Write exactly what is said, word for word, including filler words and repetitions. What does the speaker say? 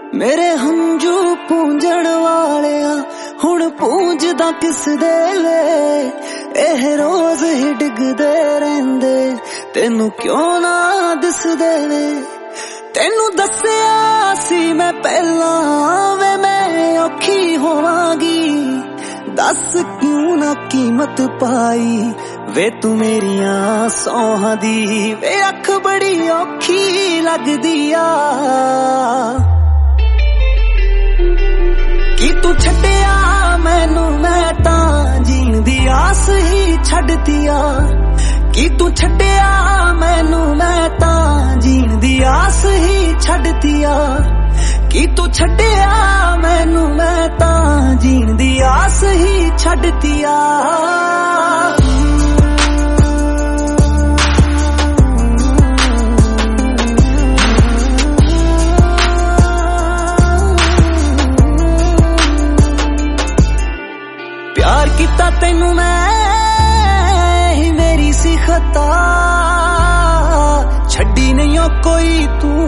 मेरे हंजू पूंजण वालिया हुण पूंजदा किस दे वे एह रोज ही डिगदे रहिंदे तेनू क्यों ना दिसदे वे। तेनू दस्सिया सी मैं पहला वे मैं औखी होवांगी दस क्यों ना कीमत पाई वे तू मेरिया सौहां दी वे अख बड़ी औखी लगदी आ। कि तू छड्डिया मैनू मैं तां जीण दी आस ही छड्ड दिया। कि तू छड्डिया मैनू मैं तां जीण दी आस ही छड्ड दिया। कि तू छड्डिया मैनू मैं तां जीण दी आस ही छड्ड दिया। प्यार किता तैनू मैं ही मेरी सी खता छड्डी नहीं कोई तू